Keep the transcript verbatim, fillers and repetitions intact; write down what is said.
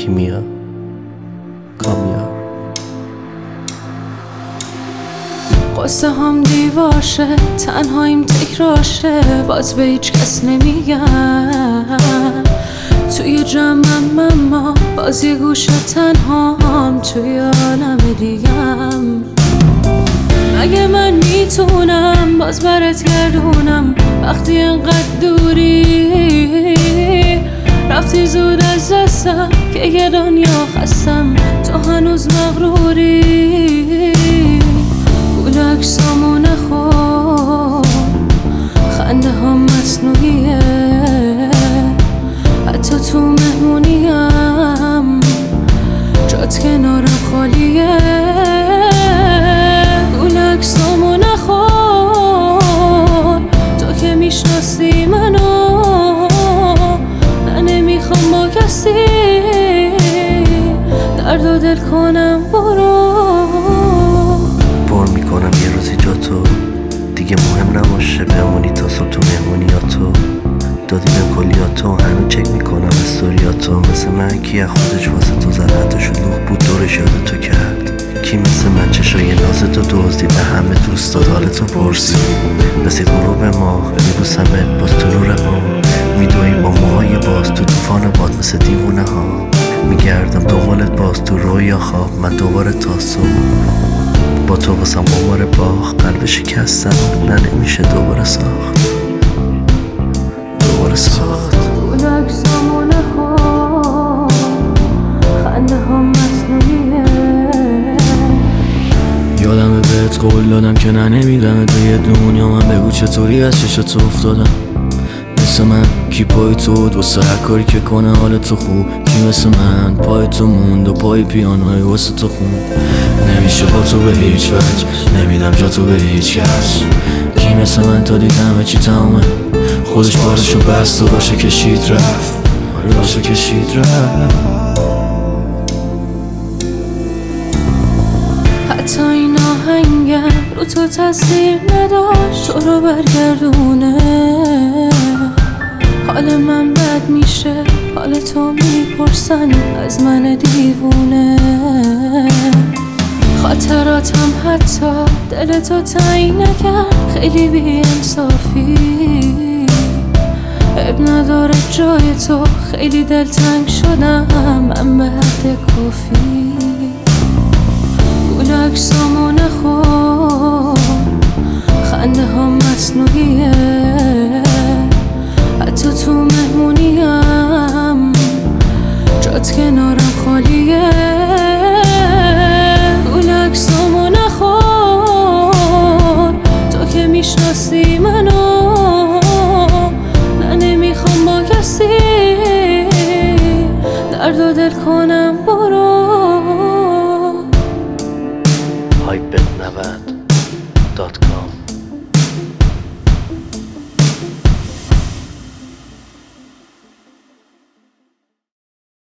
کیمیا کامیاب. قصه هم دیواشه، تنهاییم تکراشه، باز به هیچ کس نمیگم. توی جمعم اما باز یه گوشه تنهام، توی عالم دیگم. مگه من میتونم باز برات گردونم وقتی انقدر دوری؟ رفتی زود از دستم که یه دنیا خستم، تو هنوز مغروری. گول اکسامو نخور، خنده هم مصنوعیه، حتی تو مهمونیم جات کنارم خالیه. گول اکسامو نخور، تو که میشناسی منو، نه نمیخوام با کسی درد و دل کنم. برو پر میکنم یه روزی جا تو، دیگه مهم نباشه بمونی تا صبح تو مهمونیاتو. دادی به کلیاتو، هنو چک میکنم استوریاتو. مثل من کی از خودش واسه تو زد، حتی شلوغ بود دورش یاد تو کرد. کی مثل من چشای نازتو دزدی، به همه دوست داد حالتو پرسی. رسید غروب ما میبوسمت باز تو نور ما، میدوی با موهای باز تو طوفان باد مثل دیوونه ها. میگردم دنبالت باز تو رویا خواب، من دوباره تا صبح با تو واسم قمار باخ. قلب شکستم نه نمیشه دوباره ساخت، دوباره ساخت. گول اکسامو نخور، خنده هم مصنوعیه. یادمه بهت قول دادم که نه نمیدم توی دنیا. من بگو چطوری از چشات افتادم، مثل من کی پای تو بود واسه هر کاری که کنه حال تو خوب. کی مثل من پای تو موند و پای پیانوی واسه تو خوند. نمیشه با تو به هیچ وجه، نمیدم جا تو به هیچ کس. کی مثل من تا دیدم چی تمامه، خودش بارشو بست و باشه کشید رفت، آره باشه کشید رفت. حتی این آهنگم رو تو تاثیر نداشت، تو رو برگردونه. حال من بد میشه، حال تو میپرسن از من دیوونه. خاطراتم حتی دل تو تعیین نکرد، خیلی بی انصافی. عیب نداره جای تو، خیلی دلتنگ شدم من به حد کافی. گول اکسامو نخور، خنده هم مصنوعیه، حتی تو مهمونیم جات کنارم خالیه. گول اکسامو نخور، تو که میشناسی منو، نه نمیخوام با کسی درد و دل کنم. برو هایپت نود دات